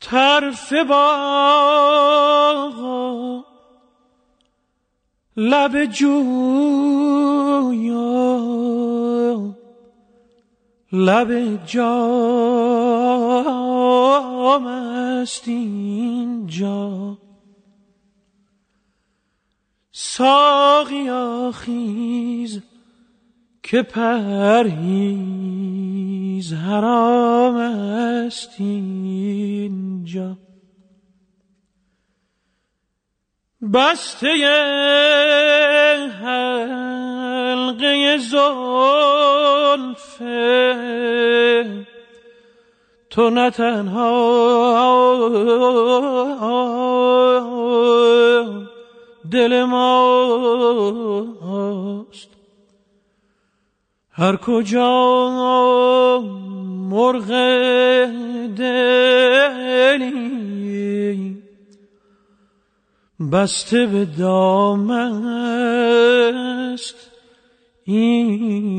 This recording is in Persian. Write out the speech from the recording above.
طرف باغ لب جویا لب جام است اینجا. ساقیا خیز که پرهیز حرام است اینجا. بسته حلقه زلف تو نه تنها دل ماست، هر کجا مرغ دلی بسته به دام است اینجا.